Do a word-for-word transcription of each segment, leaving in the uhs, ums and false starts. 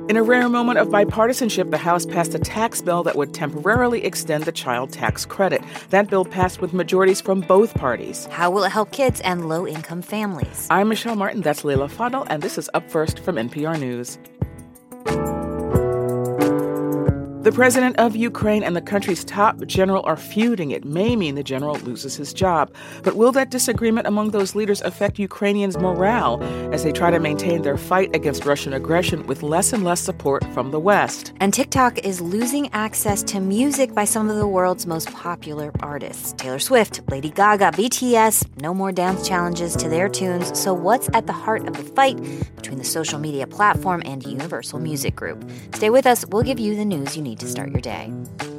In a rare moment of bipartisanship, the House passed a tax bill that would temporarily extend the child tax credit. That bill passed with majorities from both parties. How will it help kids and low-income families? I'm Michelle Martin, that's Leila Fadel, and this is Up First from N P R News. The president of Ukraine and the country's top general are feuding. It may mean the general loses his job. But will that disagreement among those leaders affect Ukrainians' morale as they try to maintain their fight against Russian aggression with less and less support from the West? And TikTok is losing access to music by some of the world's most popular artists. Taylor Swift, Lady Gaga, B T S, no more dance challenges to their tunes. So what's at the heart of the fight between the social media platform and Universal Music Group? Stay with us. We'll give you the news you need to start your day.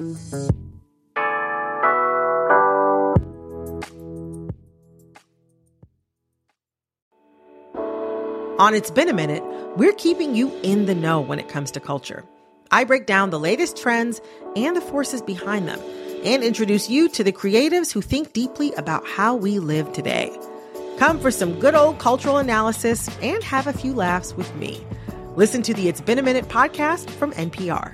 On It's Been a Minute, we're keeping you in the know when it comes to culture. I break down the latest trends and the forces behind them and introduce you to the creatives who think deeply about how we live today. Come for some good old cultural analysis and have a few laughs with me. Listen to the It's Been a Minute podcast from N P R.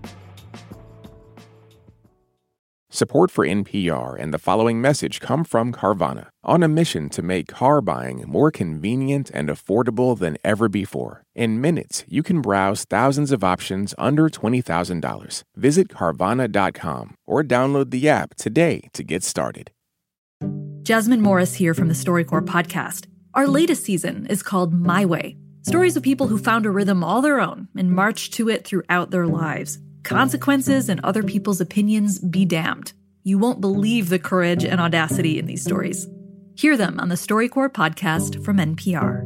Support for N P R and the following message come from Carvana, on a mission to make car buying more convenient and affordable than ever before. In minutes, you can browse thousands of options under twenty thousand dollars. Visit Carvana dot com or download the app today to get started. Jasmine Morris here from the StoryCorps podcast. Our latest season is called My Way. Stories of people who found a rhythm all their own and marched to it throughout their lives. Consequences and other people's opinions be damned. You won't believe the courage and audacity in these stories. Hear them on the StoryCorps podcast from N P R.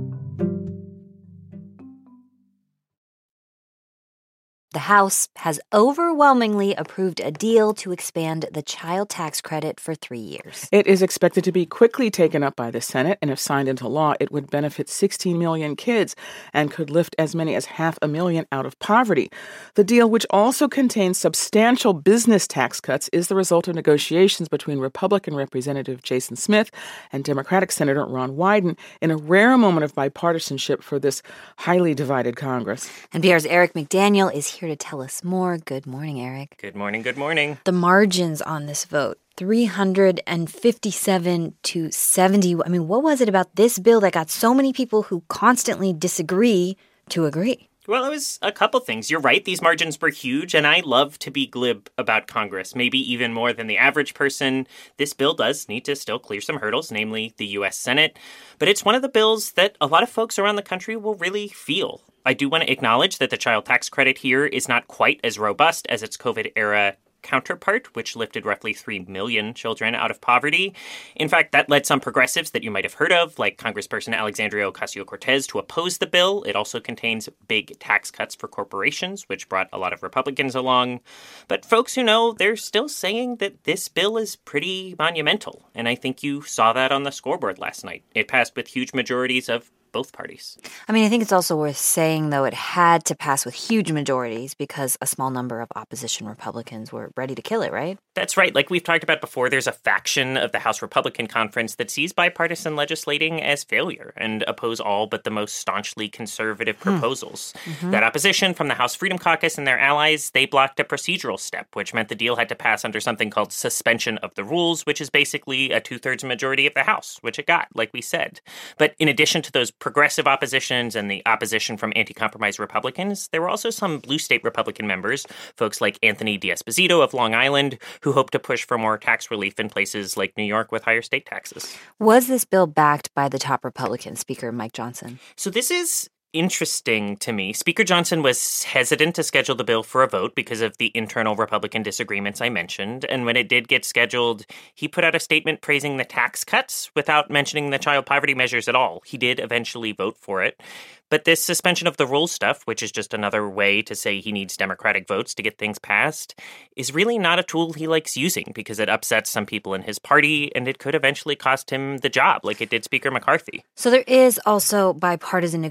The House has overwhelmingly approved a deal to expand the child tax credit for three years. It is expected to be quickly taken up by the Senate, and if signed into law, it would benefit sixteen million kids and could lift as many as half a million out of poverty. The deal, which also contains substantial business tax cuts, is the result of negotiations between Republican Representative Jason Smith and Democratic Senator Ron Wyden in a rare moment of bipartisanship for this highly divided Congress. N P R's Eric McDaniel is here to tell us more. Good morning, Eric. Good morning, good morning. The margins on this vote, three hundred fifty-seven to seventy. I mean, what was it about this bill that got so many people who constantly disagree to agree? Well, it was a couple things. You're right, these margins were huge, and I love to be glib about Congress, maybe even more than the average person. This bill does need to still clear some hurdles, namely the U S Senate, but it's one of the bills that a lot of folks around the country will really feel. I do want to acknowledge that the child tax credit here is not quite as robust as its COVID-era counterpart, which lifted roughly three million children out of poverty. In fact, that led some progressives that you might have heard of, like Congressperson Alexandria Ocasio-Cortez, to oppose the bill. It also contains big tax cuts for corporations, which brought a lot of Republicans along. But folks who know, they're still saying that this bill is pretty monumental. And I think you saw that on the scoreboard last night. It passed with huge majorities of both parties. I mean, I think it's also worth saying, though, it had to pass with huge majorities because a small number of opposition Republicans were ready to kill it, right? That's right. Like we've talked about before, there's a faction of the House Republican Conference that sees bipartisan legislating as failure and oppose all but the most staunchly conservative hmm. proposals. Mm-hmm. That opposition from the House Freedom Caucus and their allies, they blocked a procedural step, which meant the deal had to pass under something called suspension of the rules, which is basically a two-thirds majority of the House, which it got, like we said. But in addition to those progressive oppositions and the opposition from anti-compromise Republicans, there were also some blue state Republican members, folks like Anthony D'Esposito of Long Island, who hope to push for more tax relief in places like New York with higher state taxes. Was this bill backed by the top Republican, Speaker Mike Johnson? So this is interesting to me. Speaker Johnson was hesitant to schedule the bill for a vote because of the internal Republican disagreements I mentioned. And when it did get scheduled, he put out a statement praising the tax cuts without mentioning the child poverty measures at all. He did eventually vote for it. But this suspension of the rules stuff, which is just another way to say he needs Democratic votes to get things passed, is really not a tool he likes using because it upsets some people in his party and it could eventually cost him the job like it did Speaker McCarthy. So there is also bipartisan negotiation over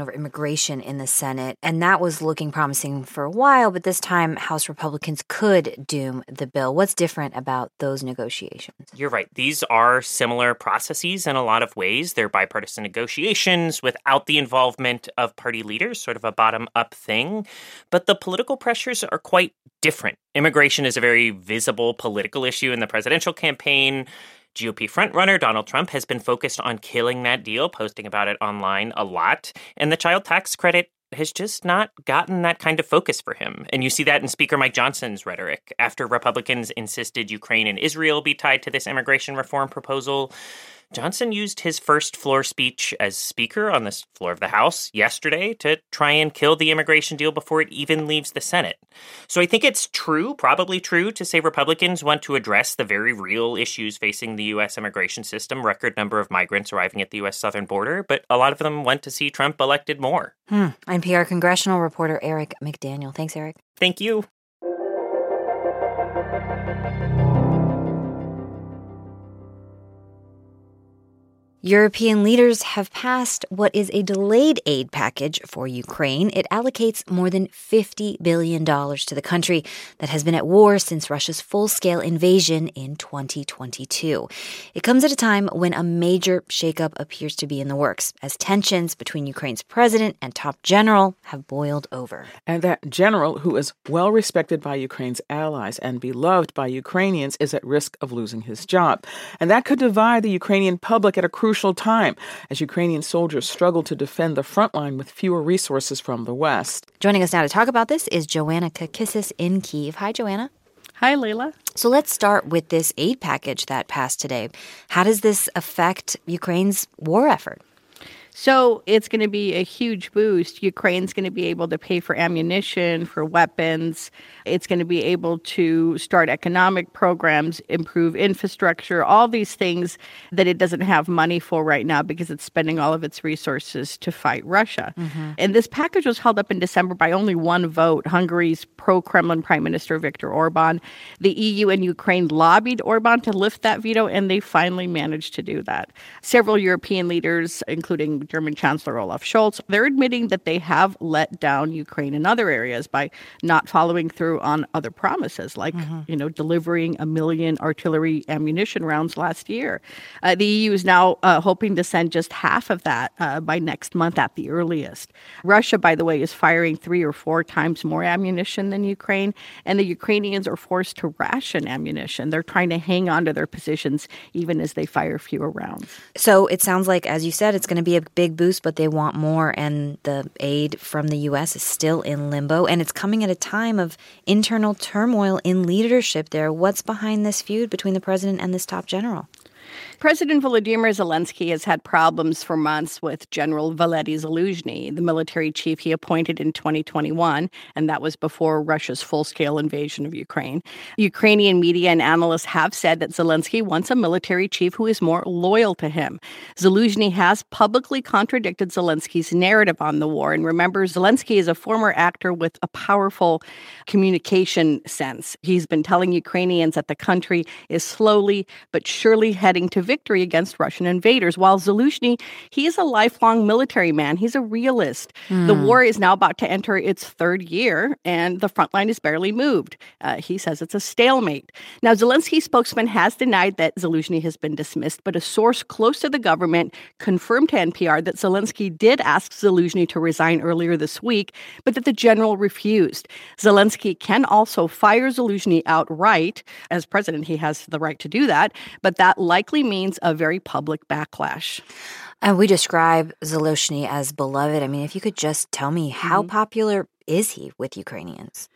over immigration in the Senate, and that was looking promising for a while, but this time House Republicans could doom the bill. What's different about those negotiations? You're right. These are similar processes in a lot of ways. They're bipartisan negotiations without the involvement of party leaders, sort of a bottom-up thing. But the political pressures are quite different. Immigration is a very visible political issue in the presidential campaign. G O P frontrunner Donald Trump has been focused on killing that deal, posting about it online a lot. And the child tax credit has just not gotten that kind of focus for him. And you see that in Speaker Mike Johnson's rhetoric. After Republicans insisted Ukraine and Israel be tied to this immigration reform proposal, Johnson used his first floor speech as Speaker on the floor of the House yesterday to try and kill the immigration deal before it even leaves the Senate. So I think it's true, probably true, to say Republicans want to address the very real issues facing the U S immigration system, record number of migrants arriving at the U S southern border, but a lot of them want to see Trump elected more. Hmm. N P R congressional reporter Eric McDaniel. Thanks, Eric. Thank you. European leaders have passed what is a delayed aid package for Ukraine. It allocates more than fifty billion dollars to the country that has been at war since Russia's full-scale invasion in twenty twenty-two. It comes at a time when a major shakeup appears to be in the works, as tensions between Ukraine's president and top general have boiled over. And that general, who is well respected by Ukraine's allies and beloved by Ukrainians, is at risk of losing his job. And that could divide the Ukrainian public at a crucial time as Ukrainian soldiers struggle to defend the front line with fewer resources from the West. Joining us now to talk about this is Joanna Kakissis in Kyiv. Hi, Joanna. Hi, Layla. So let's start with this aid package that passed today. How does this affect Ukraine's war effort? So it's going to be a huge boost. Ukraine's going to be able to pay for ammunition, for weapons. It's going to be able to start economic programs, improve infrastructure, all these things that it doesn't have money for right now because it's spending all of its resources to fight Russia. Mm-hmm. And this package was held up in December by only one vote, Hungary's pro-Kremlin Prime Minister Viktor Orban. The E U and Ukraine lobbied Orban to lift that veto, and they finally managed to do that. Several European leaders, including German Chancellor Olaf Scholz, they're admitting that they have let down Ukraine in other areas by not following through on other promises, like, mm-hmm. you know, delivering a million artillery ammunition rounds last year. Uh, the E U is now uh, hoping to send just half of that uh, by next month at the earliest. Russia, by the way, is firing three or four times more ammunition than Ukraine, and the Ukrainians are forced to ration ammunition. They're trying to hang on to their positions even as they fire fewer rounds. So it sounds like, as you said, it's going to be a big boost, but they want more, and the aid from the U S is still in limbo, and it's coming at a time of internal turmoil in leadership there. What's behind this feud between the president and this top general? President Volodymyr Zelensky has had problems for months with General Valery Zaluzhny, the military chief he appointed in twenty twenty-one, and that was before Russia's full-scale invasion of Ukraine. Ukrainian media and analysts have said that Zelensky wants a military chief who is more loyal to him. Zaluzhny has publicly contradicted Zelensky's narrative on the war. And remember, Zelensky is a former actor with a powerful communication sense. He's been telling Ukrainians that the country is slowly but surely heading to victory against Russian invaders. While Zaluzhny, he is a lifelong military man. He's a realist. Mm. The war is now about to enter its third year, and the front line is barely moved. Uh, he says it's a stalemate. Now, Zelensky's spokesman has denied that Zaluzhny has been dismissed, but a source close to the government confirmed to N P R that Zelensky did ask Zaluzhny to resign earlier this week, but that the general refused. Zelensky can also fire Zaluzhny outright. As president, he has the right to do that, but that likely means a very public backlash. And we describe Zaluzhny as beloved. I mean, if you could just tell me, how mm-hmm. popular is he with Ukrainians?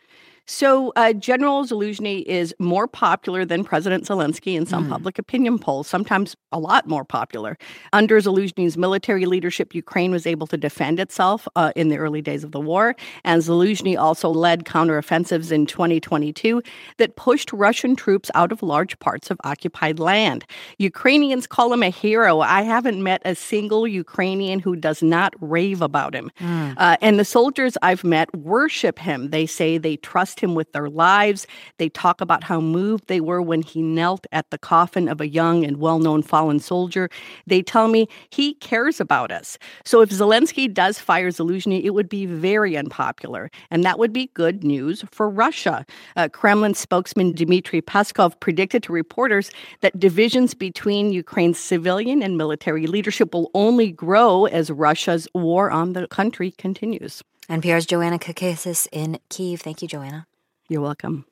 So uh, General Zaluzhny is more popular than President Zelensky in some mm. public opinion polls, sometimes a lot more popular. Under Zaluzhny's military leadership, Ukraine was able to defend itself uh, in the early days of the war. And Zaluzhny also led counteroffensives in twenty twenty-two that pushed Russian troops out of large parts of occupied land. Ukrainians call him a hero. I haven't met a single Ukrainian who does not rave about him. Mm. Uh, and the soldiers I've met worship him. They say they trust entrust him with their lives. They talk about how moved they were when he knelt at the coffin of a young and well-known fallen soldier. They tell me he cares about us. So if Zelensky does fire Zaluzhny, it would be very unpopular, and that would be good news for Russia. Uh, Kremlin spokesman Dmitry Peskov predicted to reporters that divisions between Ukraine's civilian and military leadership will only grow as Russia's war on the country continues. N P R's Joanna Kakissis in Kyiv. Thank you, Joanna. You're welcome.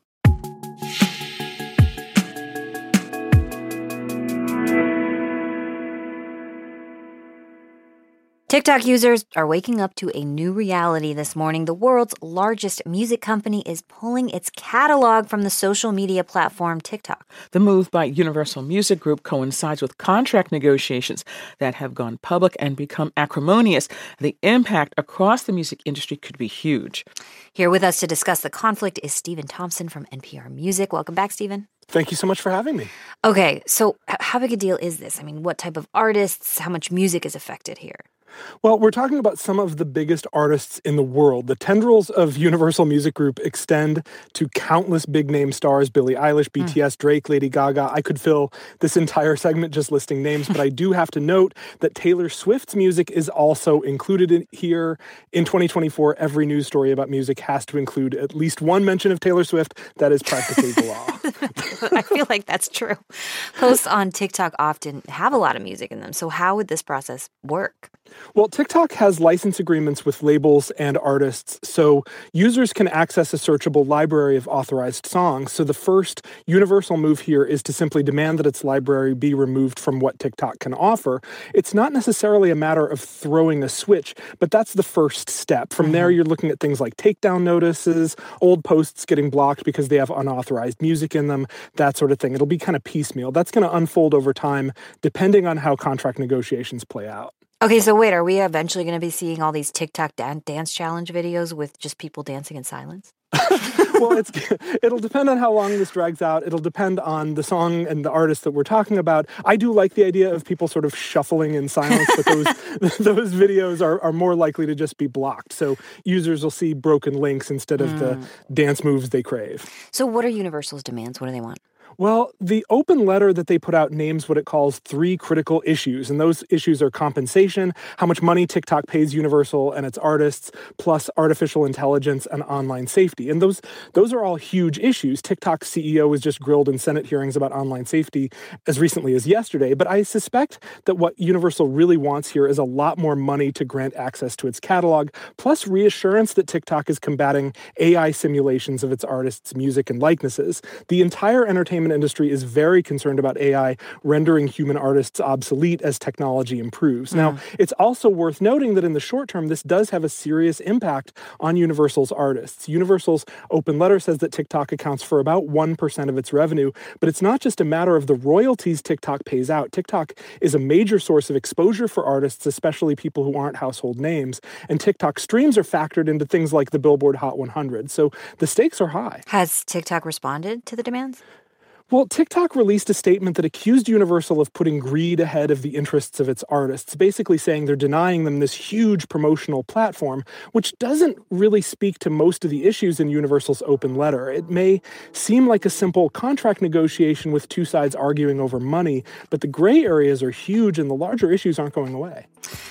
TikTok users are waking up to a new reality this morning. The world's largest music company is pulling its catalog from the social media platform TikTok. The move by Universal Music Group coincides with contract negotiations that have gone public and become acrimonious. The impact across the music industry could be huge. Here with us to discuss the conflict is Stephen Thompson from N P R Music. Welcome back, Stephen. Thank you so much for having me. Okay, so how big a deal is this? I mean, what type of artists, how much music is affected here? Well, we're talking about some of the biggest artists in the world. The tendrils of Universal Music Group extend to countless big-name stars, Billie Eilish, B T S, mm. Drake, Lady Gaga. I could fill this entire segment just listing names, but I do have to note that Taylor Swift's music is also included in here. In twenty twenty-four, every news story about music has to include at least one mention of Taylor Swift. That is practically the law. I feel like that's true. Posts on TikTok often have a lot of music in them. So how would this process work? Well, TikTok has license agreements with labels and artists, so users can access a searchable library of authorized songs. So the first universal move here is to simply demand that its library be removed from what TikTok can offer. It's not necessarily a matter of throwing a switch, but that's the first step. From mm-hmm. there, you're looking at things like takedown notices, old posts getting blocked because they have unauthorized music in them, that sort of thing. It'll be kind of piecemeal. That's going to unfold over time, depending on how contract negotiations play out. Okay, so wait, are we eventually going to be seeing all these TikTok dan- dance challenge videos with just people dancing in silence? Well, it's, it'll depend on how long this drags out. It'll depend on the song and the artist that we're talking about. I do like the idea of people sort of shuffling in silence, but those those videos are, are more likely to just be blocked. So users will see broken links instead of mm. the dance moves they crave. So what are Universal's demands? What do they want? Well, the open letter that they put out names what it calls three critical issues, and those issues are compensation, how much money TikTok pays Universal and its artists, plus artificial intelligence and online safety. And those those are all huge issues. TikTok's C E O was just grilled in Senate hearings about online safety as recently as yesterday, but I suspect that what Universal really wants here is a lot more money to grant access to its catalog, plus reassurance that TikTok is combating A I simulations of its artists' music and likenesses. The entire entertainment industry is very concerned about A I rendering human artists obsolete as technology improves. Mm. Now, it's also worth noting that in the short term, this does have a serious impact on Universal's artists. Universal's open letter says that TikTok accounts for about one percent of its revenue, but it's not just a matter of the royalties TikTok pays out. TikTok is a major source of exposure for artists, especially people who aren't household names, and TikTok streams are factored into things like the Billboard Hot one hundred. So the stakes are high. Has TikTok responded to the demands? Well, TikTok released a statement that accused Universal of putting greed ahead of the interests of its artists, basically saying they're denying them this huge promotional platform, which doesn't really speak to most of the issues in Universal's open letter. It may seem like a simple contract negotiation with two sides arguing over money, but the gray areas are huge and the larger issues aren't going away.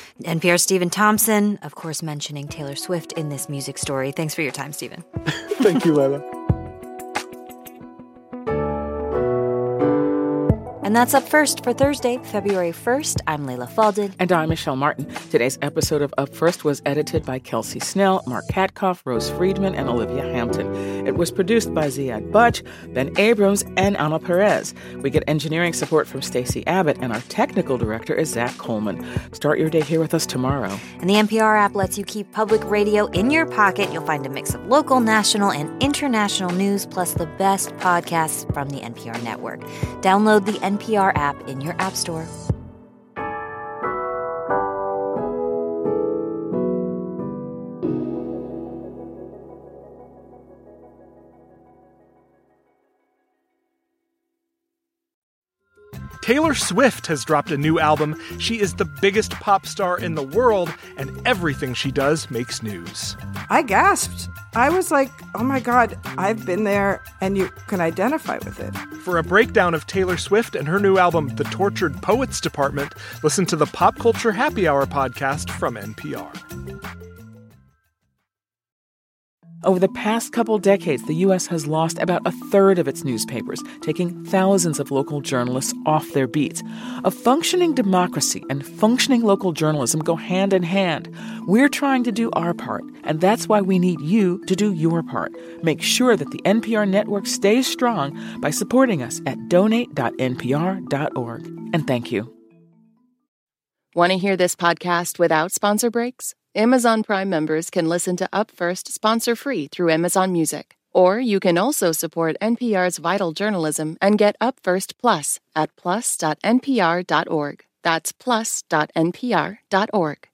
N P R's Stephen Thompson, of course, mentioning Taylor Swift in this music story. Thanks for your time, Stephen. Thank you, Layla. And that's Up First for Thursday, February first. I'm Layla Falded. And I'm Michelle Martin. Today's episode of Up First was edited by Kelsey Snell, Mark Katkoff, Rose Friedman, and Olivia Hampton. It was produced by Ziad Butch, Ben Abrams, and Alma Perez. We get engineering support from Stacey Abbott, and our technical director is Zach Coleman. Start your day here with us tomorrow. And the N P R app lets you keep public radio in your pocket. You'll find a mix of local, national, and international news, plus the best podcasts from the N P R network. Download the N P R app in your app store. Taylor Swift has dropped a new album. She is the biggest pop star in the world, and everything she does makes news. I gasped. I was like, oh my God, I've been there, and you can identify with it. For a breakdown of Taylor Swift and her new album, The Tortured Poets Department, listen to the Pop Culture Happy Hour podcast from N P R. Over the past couple decades, the U S has lost about a third of its newspapers, taking thousands of local journalists off their beats. A functioning democracy and functioning local journalism go hand in hand. We're trying to do our part, and that's why we need you to do your part. Make sure that the N P R network stays strong by supporting us at donate dot n p r dot org. And thank you. Want to hear this podcast without sponsor breaks? Amazon Prime members can listen to Up First sponsor-free through Amazon Music. Or you can also support N P R's vital journalism and get Up First Plus at plus dot n p r dot org. That's plus dot n p r dot org.